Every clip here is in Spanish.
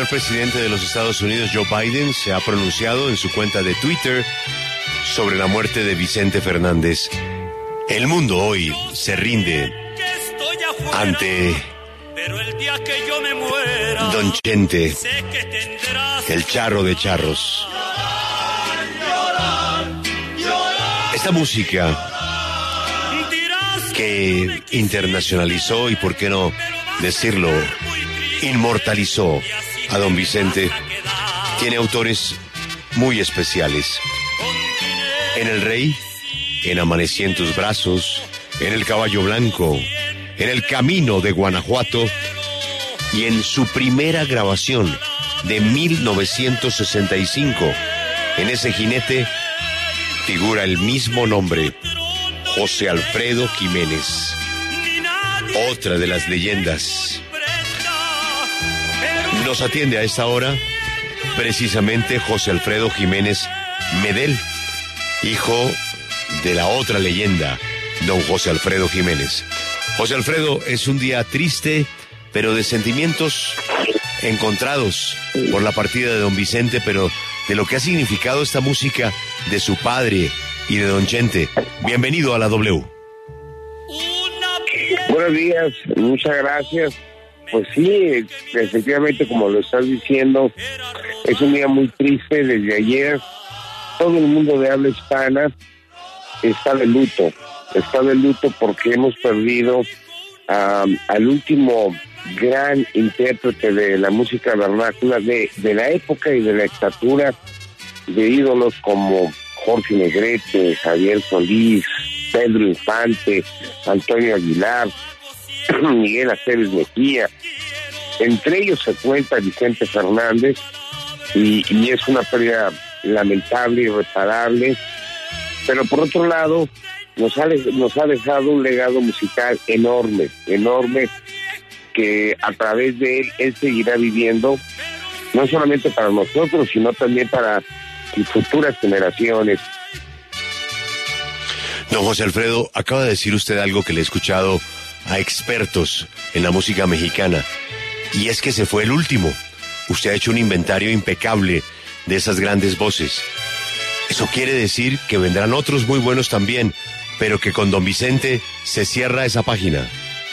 señor presidente de los Estados Unidos, Joe Biden, se ha pronunciado en su cuenta de Twitter sobre la muerte de Vicente Fernández. El mundo hoy se rinde ante Don Chente, el charro de charros. Esta música que internacionalizó y, por qué no decirlo, inmortalizó a Don Vicente, tiene autores muy especiales. En El Rey, en Amanecí en tus brazos, en El Caballo Blanco, en El Camino de Guanajuato y en su primera grabación de 1965. En ese jinete figura el mismo nombre, José Alfredo Jiménez, otra de las leyendas. Nos atiende a esta hora precisamente José Alfredo Jiménez Medel, hijo de la otra leyenda, don José Alfredo Jiménez. José Alfredo, es un día triste, pero de sentimientos encontrados por la partida de don Vicente, pero de lo que ha significado esta música de su padre y de don Chente. Bienvenido a la W. Buenos días, muchas gracias. Pues sí, efectivamente, como lo estás diciendo, es un día muy triste. Desde ayer todo el mundo de habla hispana está de luto porque hemos perdido al último gran intérprete de la música vernácula de la época y de la estatura de ídolos como Jorge Negrete, Javier Solís, Pedro Infante, Antonio Aguilar, Miguel Aceves Mejía. Entre ellos se cuenta Vicente Fernández y es una pérdida lamentable, irreparable, pero por otro lado nos ha dejado un legado musical enorme, que a través de él seguirá viviendo, no solamente para nosotros, sino también para futuras generaciones. Don José Alfredo, acaba de decir usted algo que le he escuchado a expertos en la música mexicana, y es que se fue el último. Usted ha hecho un inventario impecable de esas grandes voces. Eso quiere decir que vendrán otros muy buenos también, pero que con don Vicente se cierra esa página.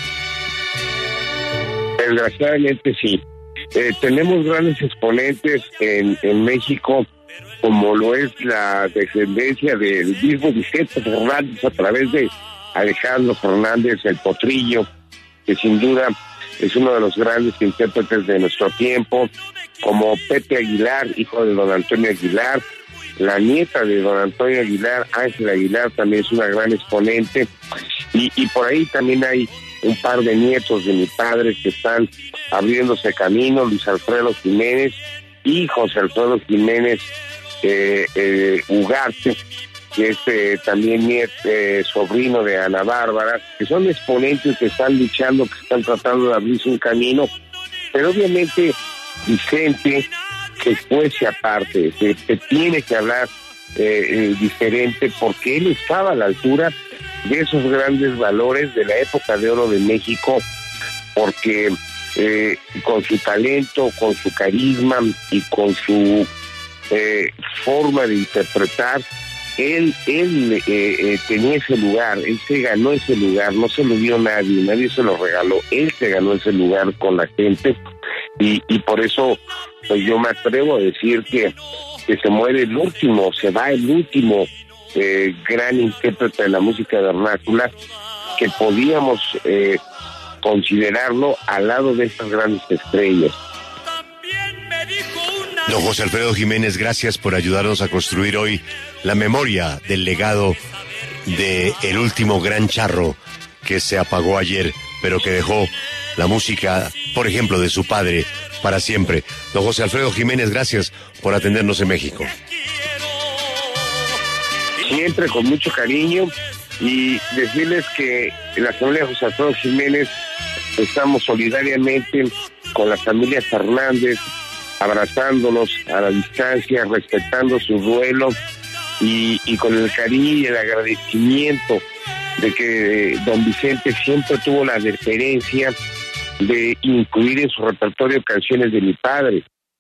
Desgraciadamente sí. Tenemos grandes exponentes en México, como lo es la descendencia del mismo Vicente Fernández a través de Alejandro Fernández, el Potrillo, que sin duda es uno de los grandes intérpretes de nuestro tiempo, como Pepe Aguilar, hijo de don Antonio Aguilar, la nieta de don Antonio Aguilar, Ángela Aguilar, también es una gran exponente, y por ahí también hay un par de nietos de mi padre que están abriéndose camino, Luis Alfredo Jiménez y José Alfredo Jiménez Ugarte, que es también sobrino de Ana Bárbara, que son exponentes que están luchando, que están tratando de abrirse un camino, pero obviamente Vicente se fuese aparte, se tiene que hablar diferente, porque él estaba a la altura de esos grandes valores de la época de oro de México, porque con su talento, con su carisma y con su forma de interpretar, él tenía ese lugar, él se ganó ese lugar, no se lo dio nadie se lo regaló, él se ganó ese lugar con la gente, y por eso pues yo me atrevo a decir que se muere el último, se va el último gran intérprete de la música vernácula, que podíamos considerarlo al lado de estas grandes estrellas. Don José Alfredo Jiménez, gracias por ayudarnos a construir hoy la memoria del legado de el último gran charro que se apagó ayer, pero que dejó la música, por ejemplo, de su padre para siempre. Don José Alfredo Jiménez, gracias por atendernos en México. Siempre con mucho cariño, y decirles que en la familia José Alfredo Jiménez estamos solidariamente con la familia Fernández, abrazándolos a la distancia, respetando su duelo y con el cariño y el agradecimiento de que don Vicente siempre tuvo la deferencia de incluir en su repertorio canciones de mi padre.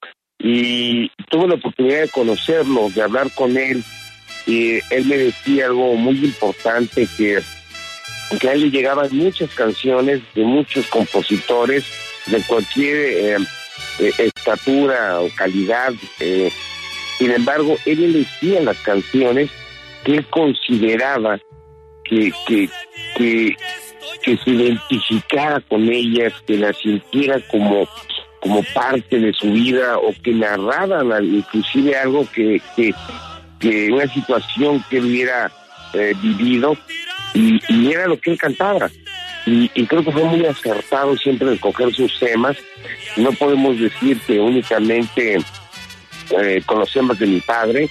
y tuve la oportunidad de conocerlo, de hablar con él, y él me decía algo muy importante, que a él le llegaban muchas canciones de muchos compositores de cualquier estatura o calidad. Sin embargo, él elegía las canciones que él consideraba que se identificara con ellas, que las sintiera como parte de su vida, o que narraran inclusive algo que una situación que él hubiera vivido, y era lo que él cantaba. Y creo que fue muy acertado siempre de escoger sus temas. No podemos decir que únicamente con los temas de mi padre.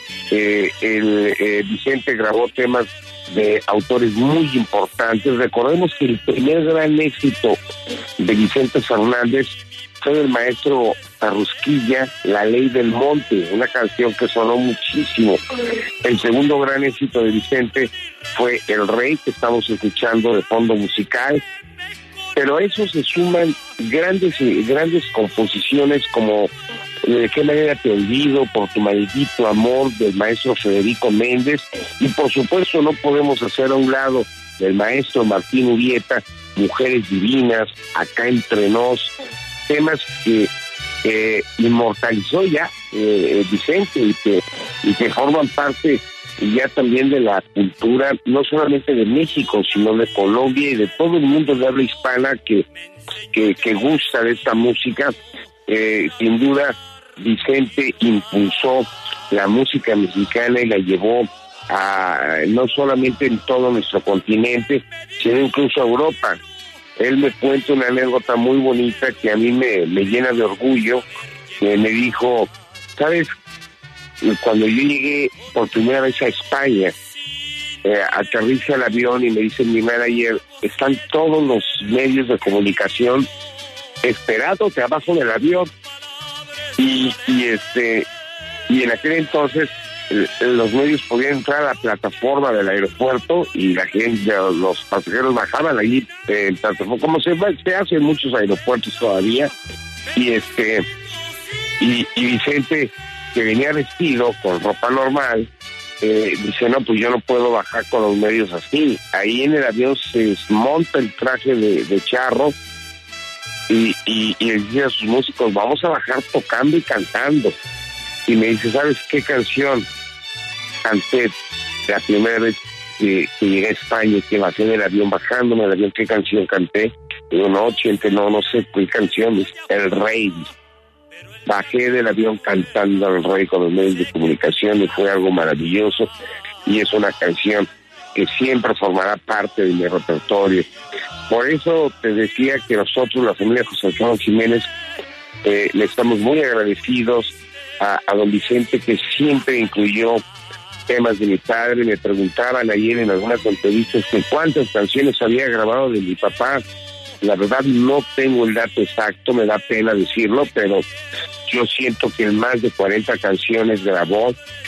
Vicente grabó temas de autores muy importantes. Recordemos que el primer gran éxito de Vicente Fernández fue del maestro Tarrusquilla, La Ley del Monte, una canción que sonó muchísimo. El segundo gran éxito de Vicente fue El Rey, que estamos escuchando de fondo musical. Pero a eso se suman grandes composiciones como De qué manera te olvido, Por tu maldito amor, del maestro Federico Méndez, y por supuesto no podemos hacer a un lado del maestro Martín Urieta, Mujeres Divinas, Acá entre nos, temas que inmortalizó ya Vicente, y que forman parte ya también de la cultura, no solamente de México, sino de Colombia y de todo el mundo de habla hispana que gusta de esta música. Sin duda, Vicente impulsó la música mexicana y la llevó no solamente en todo nuestro continente, sino incluso a Europa. Él me cuenta una anécdota muy bonita que a mí me llena de orgullo. Me dijo, ¿sabes? Cuando yo llegué por primera vez a España, aterriza el avión y me dice mi manager, están todos los medios de comunicación esperándote abajo del avión. Y en aquel entonces los medios podían entrar a la plataforma del aeropuerto y la gente, los pasajeros bajaban allí en plataforma, como se hace en muchos aeropuertos todavía. Y Vicente, que venía vestido con ropa normal, dice, no, pues yo no puedo bajar con los medios así. Ahí en el avión se desmonta el traje de charro y le dice a sus músicos, vamos a bajar tocando y cantando. Y me dice, ¿sabes qué canción canté la primera vez que llegué a España, que bajé del avión, bajándome del avión? ¿Qué canción canté? Digo, no sé qué canción, es El Rey. Bajé del avión cantando El Rey con los medios de comunicación y fue algo maravilloso, y es una canción que siempre formará parte de mi repertorio. Por eso te decía que nosotros, la familia José Alfredo Jiménez, le estamos muy agradecidos a don Vicente, que siempre incluyó temas de mi padre. Me preguntaban ayer en algunas entrevistas que cuántas canciones había grabado de mi papá. La verdad no tengo el dato exacto, me da pena decirlo, pero yo siento que más de 40 canciones grabó.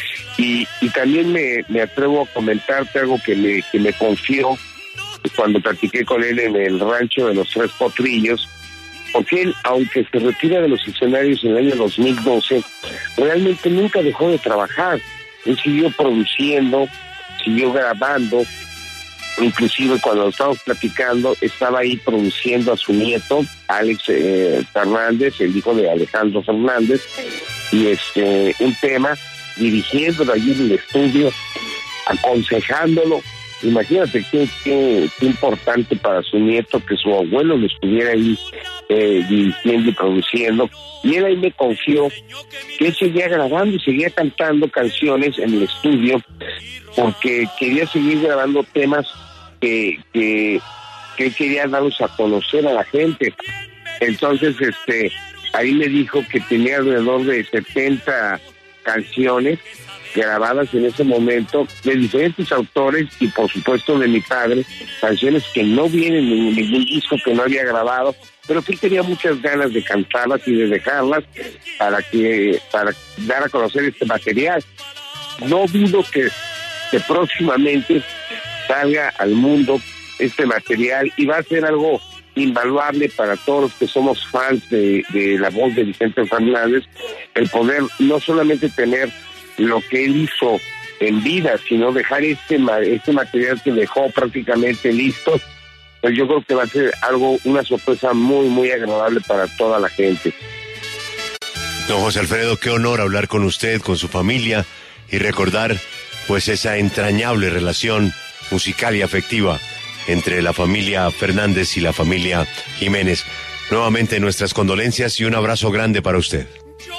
Y también me atrevo a comentarte algo que me confió cuando platiqué con él en el rancho de los Tres Potrillos, porque él, aunque se retira de los escenarios en el año 2012, realmente nunca dejó de trabajar. Él siguió produciendo, siguió grabando. Inclusive cuando lo estábamos platicando, estaba ahí produciendo a su nieto, Alex Fernández, el hijo de Alejandro Fernández, y un tema, dirigiéndolo allí en el estudio, aconsejándolo. Imagínate qué importante para su nieto que su abuelo lo estuviera ahí dirigiendo y produciendo. Y él ahí me confió que él seguía grabando y seguía cantando canciones en el estudio, porque quería seguir grabando temas que él quería darlos a conocer a la gente. Entonces, ahí me dijo que tenía alrededor de 70 canciones grabadas en ese momento de diferentes autores y por supuesto de mi padre, canciones que no vienen en ningún disco, que no había grabado, pero que él tenía muchas ganas de cantarlas y de dejarlas para dar a conocer este material. No dudo que próximamente salga al mundo este material, y va a ser algo invaluable para todos los que somos fans de la voz de Vicente Fernández, el poder no solamente tener lo que él hizo en vida, sino dejar este material que dejó prácticamente listo. Pues yo creo que va a ser una sorpresa muy, muy agradable para toda la gente. Don José Alfredo, qué honor hablar con usted, con su familia, y recordar pues esa entrañable relación musical y afectiva entre la familia Fernández y la familia Jiménez. Nuevamente nuestras condolencias y un abrazo grande para usted.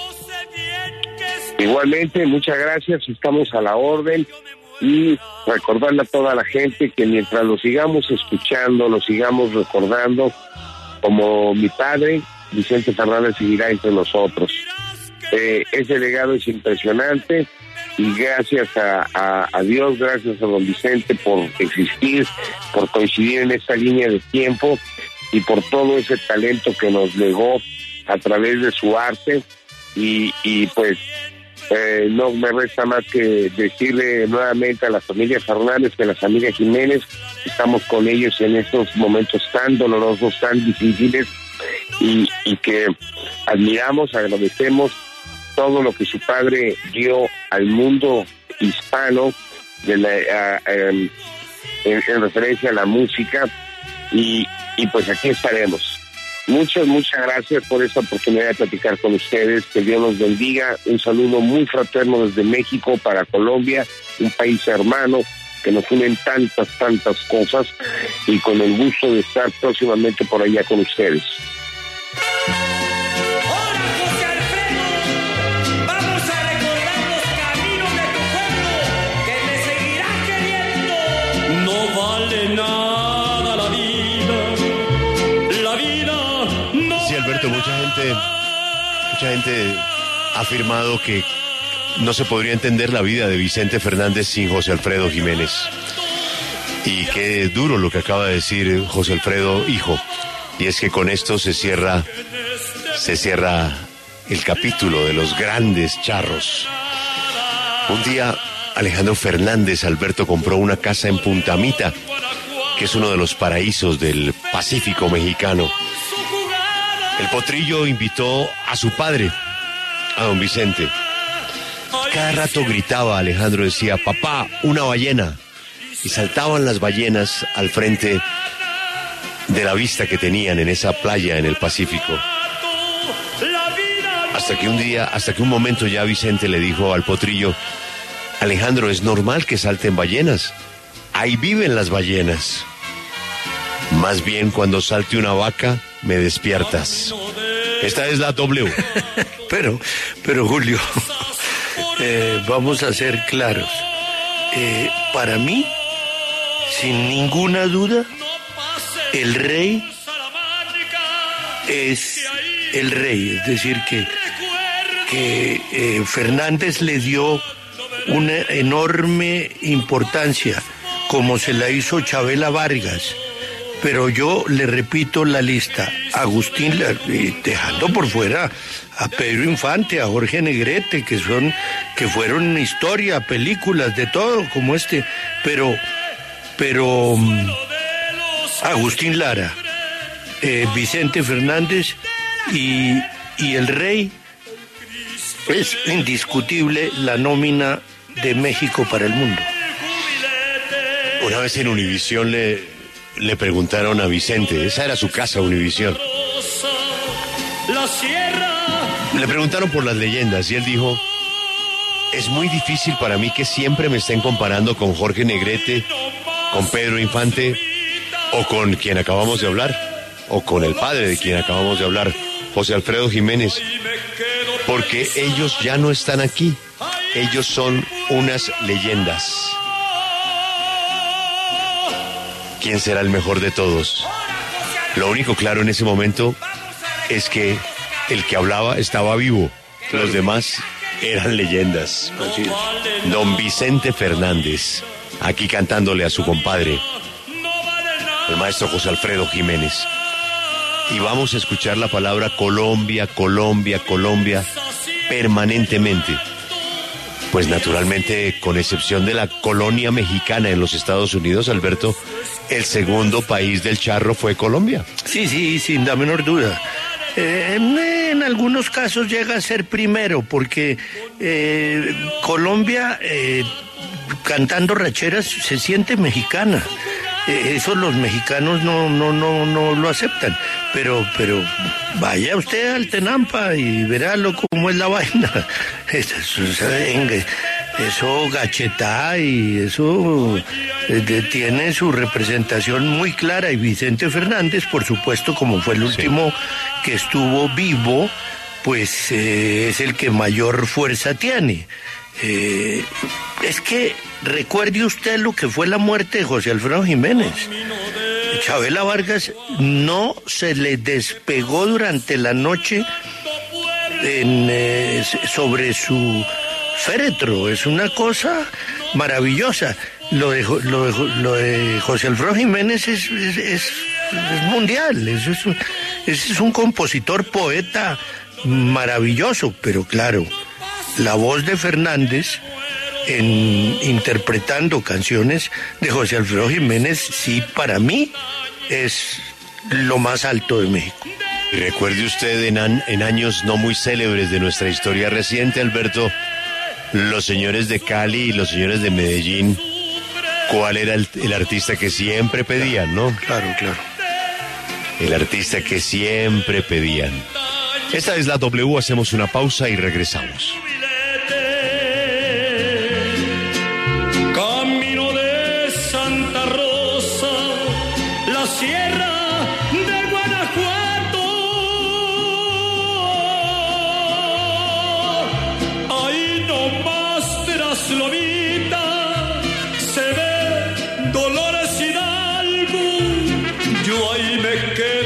Igualmente, muchas gracias, estamos a la orden, y recordarle a toda la gente que mientras lo sigamos escuchando, lo sigamos recordando, como mi padre, Vicente Fernández seguirá entre nosotros. Ese legado es impresionante, y gracias a Dios, gracias a don Vicente por existir, por coincidir en esta línea de tiempo y por todo ese talento que nos legó a través de su arte. Y pues no me resta más que decirle nuevamente a la familia Fernández, que a la familia Jiménez, estamos con ellos en estos momentos tan dolorosos, tan difíciles, y que admiramos, agradecemos todo lo que su padre dio al mundo hispano en referencia a la música, y pues aquí estaremos. Muchas gracias por esta oportunidad de platicar con ustedes. Que Dios los bendiga. Un saludo muy fraterno desde México para Colombia, un país hermano que nos unen tantas cosas, y con el gusto de estar próximamente por allá con ustedes. Mucha gente ha afirmado que no se podría entender la vida de Vicente Fernández sin José Alfredo Jiménez. Y qué duro lo que acaba de decir José Alfredo, hijo. Y es que con esto se cierra el capítulo de los grandes charros. Un día Alejandro Fernández Alberto compró una casa en Punta Mita, que es uno de los paraísos del Pacífico mexicano. El potrillo invitó a su padre, a don Vicente. Cada rato gritaba Alejandro, decía: papá, una ballena. Y saltaban las ballenas al frente de la vista que tenían en esa playa en el Pacífico. Hasta que un momento ya Vicente le dijo al potrillo: Alejandro, es normal que salten ballenas. Ahí viven las ballenas. Más bien cuando salte una vaca, me despiertas. Esta es la W. Pero Julio, vamos a ser claros. Para mí, sin ninguna duda, el rey es el rey. Es decir, que Fernández le dio una enorme importancia, como se la hizo Chabela Vargas. Pero yo le repito la lista: Agustín, dejando por fuera a Pedro Infante, a Jorge Negrete, que fueron historia, películas, de todo, como este, pero Agustín Lara, Vicente Fernández y el rey, es indiscutible la nómina de México para el mundo. Una vez en Univisión le preguntaron a Vicente, esa era su casa, Univisión. Le preguntaron por las leyendas y él dijo: es muy difícil para mí que siempre me estén comparando con Jorge Negrete, con Pedro Infante, o con quien acabamos de hablar, o con el padre de quien acabamos de hablar, José Alfredo Jiménez, porque ellos ya no están aquí, ellos son unas leyendas. ¿Quién será el mejor de todos? Lo único claro en ese momento es que el que hablaba estaba vivo, los demás eran leyendas. Así es. Don Vicente Fernández, aquí cantándole a su compadre, el maestro José Alfredo Jiménez. Y vamos a escuchar la palabra Colombia, Colombia, Colombia permanentemente. Pues naturalmente, con excepción de la colonia mexicana en los Estados Unidos, Alberto, el segundo país del charro fue Colombia. Sí, sin la menor duda. En algunos casos llega a ser primero, porque Colombia, cantando rancheras, se siente mexicana. Eso los mexicanos no lo aceptan. Pero vaya usted al Tenampa y verá cómo es la vaina. Eso Gachetá y eso tiene su representación muy clara, y Vicente Fernández, por supuesto, como fue el último que estuvo vivo, pues es el que mayor fuerza tiene. Es que recuerde usted lo que fue la muerte de José Alfredo Jiménez. Chavela Vargas no se le despegó durante la noche sobre su féretro. Es una cosa maravillosa. Lo de José Alfredo Jiménez es mundial. Es un compositor, poeta maravilloso, pero claro, la voz de Fernández interpretando canciones de José Alfredo Jiménez, sí, para mí es lo más alto de México. Y recuerde usted en años no muy célebres de nuestra historia reciente, Alberto, los señores de Cali y los señores de Medellín, ¿cuál era el artista que siempre pedían, no? Claro. El artista que siempre pedían. Esta es la W, hacemos una pausa y regresamos. Camino de Santa Rosa, la sierra de Guanajuato. Ahí nomás tras Lobita se ve Dolores Hidalgo. Yo ahí me quedo